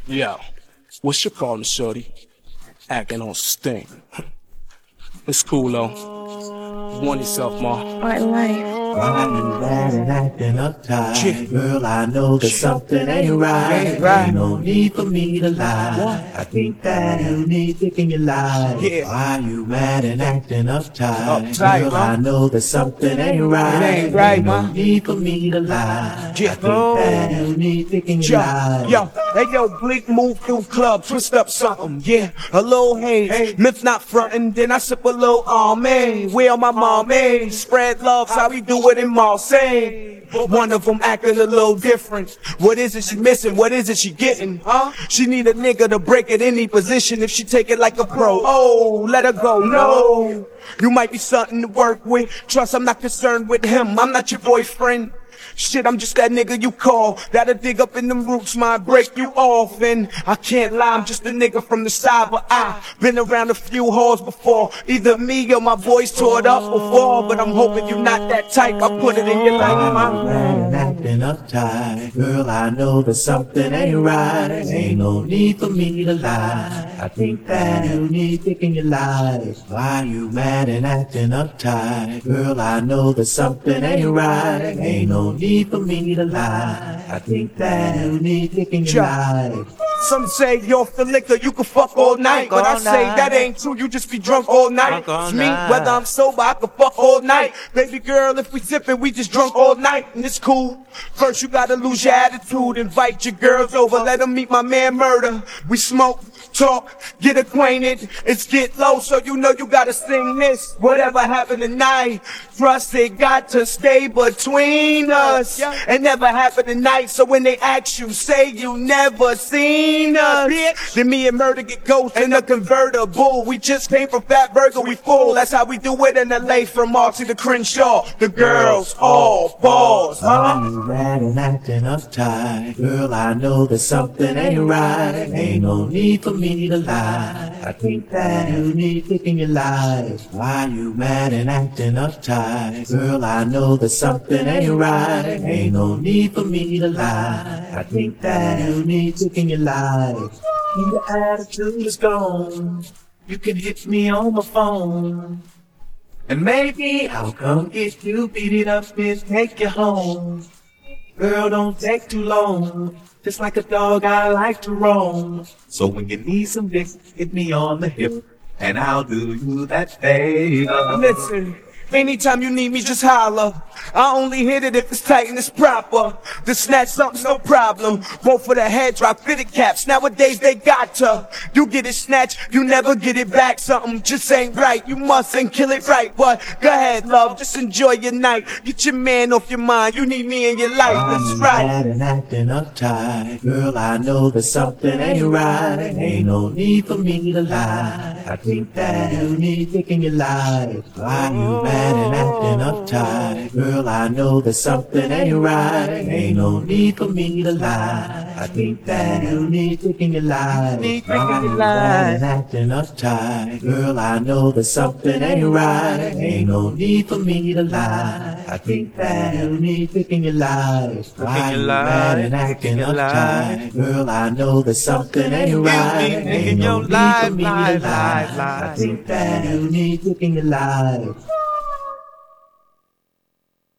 Yo, what's your problem, shorty? Acting on sting. It's cool though. You want yourself, ma. What life? Why you mad and acting uptight? Girl, I know that something ain't right. Ain't no need for me to lie. I think that you need thinking you lie. Why you mad and acting uptight? Girl, I know that something ain't right. Ain't right, Ain't no ma. need for me to lie. I think that you need thinking you lie. Yo, hey yo, Bleak move through club, twist up something, yeah. A little haze, myth not frontin', then I sip a little almond. Where my mom is, spread love, how we do it in Marseille. One of them acting a little different. What is it she missing? What is it she getting? Huh? She need a nigga to break it any position if she take it like a pro. Oh, let her go. No, you might be something to work with. Trust, I'm not concerned with him. I'm not your boyfriend. Shit, I'm just that nigga you call. That'll dig up in them roots, might break you off. And I can't lie, I'm just a nigga from the side. But I've been around a few halls before. Either me or my voice tore it up before. But I'm hoping you're not that type. I put it in your life, Mad and acting uptight. Girl, I know that something ain't right. Ain't no need for me to lie. I think that you need thinking you lie. Why you mad and acting uptight? Girl, I know that something ain't right. Ain't no need for me to lie. I think that you need thinking you lie. Some say you're off the liquor, you can fuck all night. But I say that ain't true, you just be drunk all night. It's me, whether I'm sober, I can fuck all night. Baby girl, if we sippin', we just drunk all night. And it's cool. First you gotta lose your attitude. Invite your girls over, let them meet my man Murder. We smoke, talk, get acquainted. It's get low, so you know you gotta sing this. Whatever happened tonight, trust it got to stay between us. And never happened tonight, so when they ask you, say you never seen us. Then me and Murder get ghost in a convertible. We just came from Fat Burger, we full. That's how we do it in LA, from Marcy to Crenshaw. The girls all balls, Why you mad and acting uptight? Girl, I know that something ain't right. Ain't no need for me to lie. I think that you need thinking you lie. Why you mad and acting uptight? Girl, I know that something ain't right. Ain't no need for me to lie. I think that you need thinking you lie. When your attitude is gone, you can hit me on my phone. And maybe I'll come get you, beat it up and take you home. Girl, don't take too long. Just like a dog, I like to roam. So when you need some dick, hit me on the hip, and I'll do you that favor. Listen, anytime you need me, just holler. I only hit it if it's tight and it's proper. To snatch something's no problem. Go for the head drop, fitted caps. Nowadays they got to. You get it snatched, you never get it back. Something just ain't right. You mustn't kill it right. But go ahead, love, just enjoy your night. Get your man off your mind. You need me in your life. That's right. Mad and acting uptight. Girl, I know that something ain't right. Ain't no need for me to lie. I think that you need thinking you lie. Why you mad and acting uptight? Girl, I know that something ain't right. Ain't no need for me to lie. I think that you need thinking you lie. Why you mad and acting uptight? Girl, I know that something ain't right. Ain't no need for me to lie. I think that you need thinking you lie. Why you mad and acting uptight? Girl, I know that something ain't right. Ain't no need for me to lie. I think that you need thinking you lie.